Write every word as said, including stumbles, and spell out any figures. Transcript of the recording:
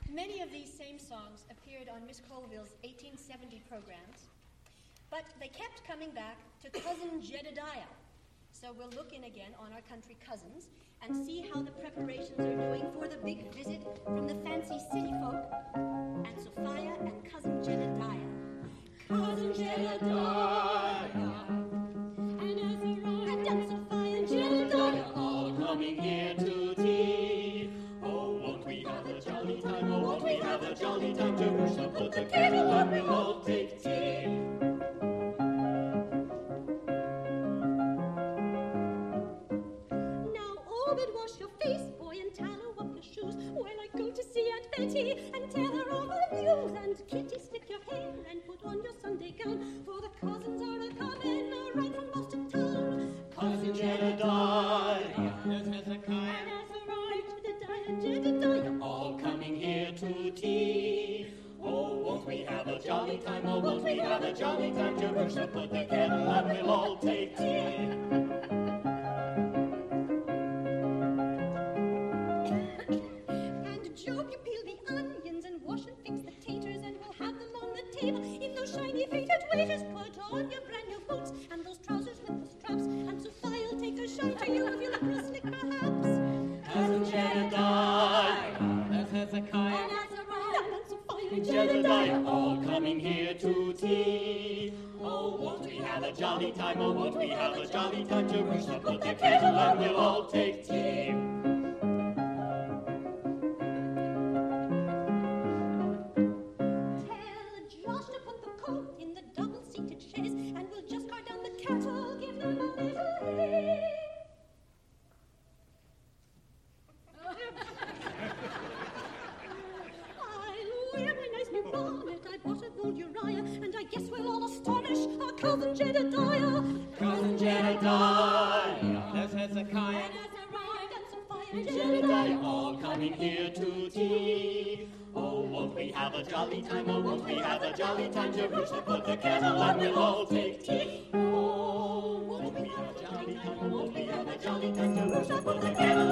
Many of these same songs appeared on Miss Colville's eighteen seventy programs, but they kept coming back to Cousin Jedediah. So we'll look in again on our country cousins and see how the preparations are doing for the big visit from the fancy city folk and Sophia and Cousin Jedediah. Cousin Jedediah and Azariah and Aunt Sophia and Jedediah all coming here to tea. Oh, won't we have a jolly time? Oh, won't we have a jolly time? Jerusha, put the kettle on, we'll all take tea. Wash your face, boy, and tallow up your shoes while I go to see Aunt Betty and tell her all the news. And Kitty, slip your hair and put on your Sunday gown, for the cousins are a-coming right from Boston town. Cousin Jedediah, there's Hezekiah, and Azariah, Jedediah, and Jedediah, all coming here to tea. Oh, won't we have a jolly time? Oh, won't we have a jolly time? Jerusha, put the kettle on, we'll all take tea. Waiters, put on your brand new boots and those trousers with the straps, and Sophia will take a shine to you if you look real slick, perhaps. Cousin Jedediah, there's Hezekiah, and Azariah, and Sophia and Jedediah, all coming here to tea. Oh, won't we have a jolly time? Oh, won't we have a jolly time? Jerusha, put the kettle on, we'll all take tea. Cousin Jedediah, Cousin Jedediah, there's Hezekiah, and Azariah, and Sophia and Jedediah, all coming here to tea. Oh, won't we have a jolly time? Oh, won't we have a jolly time? Jerusha, put the kettle on, we'll all take tea. Oh, won't we have a jolly time? Oh, won't we have a jolly time? Jerusha, put the kettle